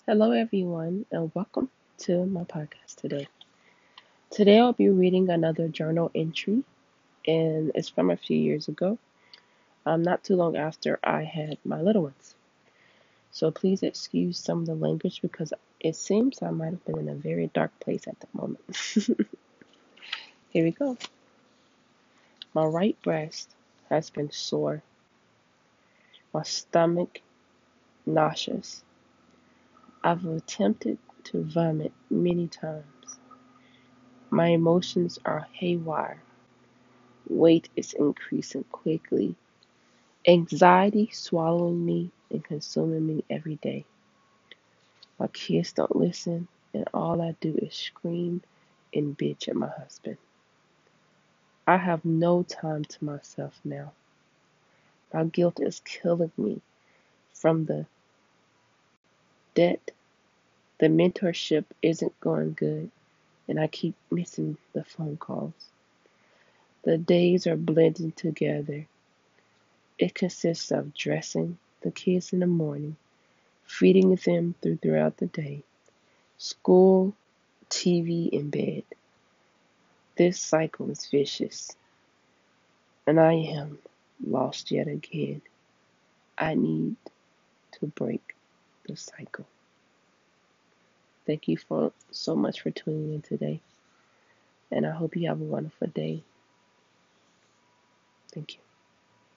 Hello, everyone, and welcome to my podcast today. Today, I'll be reading another journal entry, and it's from a few years ago, not too long after I had my little ones. So please excuse some of the language because it seems I might have been in a very dark place at the moment. Here we go. My right breast has been sore, my stomach nauseous. I've attempted to vomit many times. My emotions are haywire. Weight is increasing quickly. Anxiety swallowing me and consuming me every day. My kids don't listen, and all I do is scream and bitch at my husband. I have no time to myself now. My guilt is killing me from the debt. The mentorship isn't going good, and I keep missing the phone calls. The days are blending together. It consists of dressing the kids in the morning, feeding them throughout the day, school, TV, and bed. This cycle is vicious, and I am lost yet again. I need to break the cycle. Thank you for so much for tuning in today, and I hope you have a wonderful day. Thank you.